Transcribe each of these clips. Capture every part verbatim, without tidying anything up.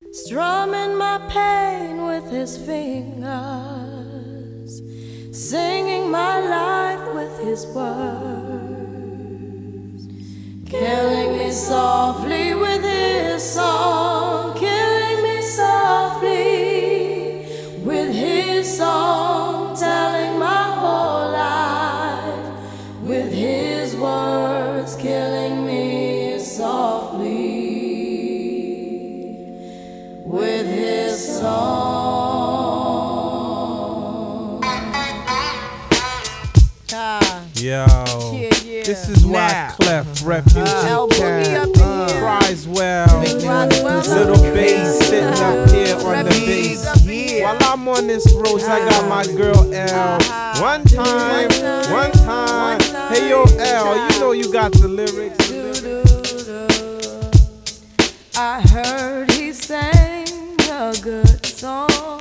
strumming my pain with his fingers, singing my life with his words, killing me softly with his song, killing me softly with his song, telling my whole life with his words, killing me softly with his song. Ah, Yo, yeah, yeah. this is why Nah. Clef, Refugee Uh, Boogie Cat, up in here. cries well, Roswell. little bass sitting up here on the Refugees bass. up in here. While I'm on this road, I got my girl L. One time, one time. Hey yo L, you know you got the lyrics. I heard he sang a good song.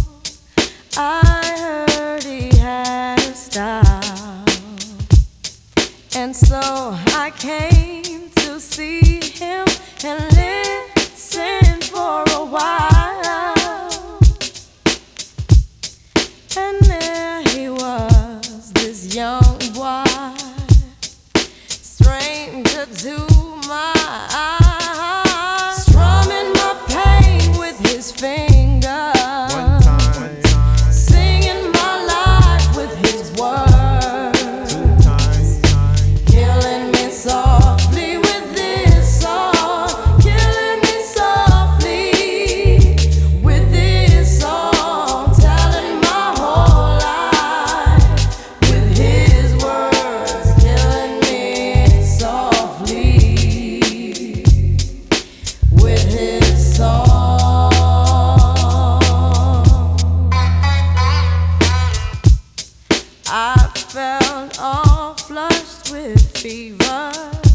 I heard he had a style, and so I came to see him and listen for a while. And there he was, this young boy, stranger to my eyes, strumming my pain with his fingers, One time, singing my life with his words, two times, killing me softly with this song, killing me softly with this song, telling my whole life with his words, killing me softly with his song. I felt all flushed with fever,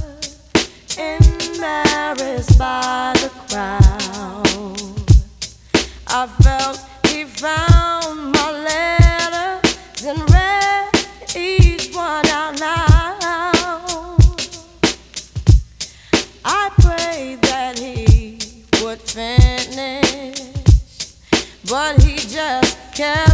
embarrassed by the crowd. I felt he found my letters and read each one out loud. I prayed that he would finish, but he just kept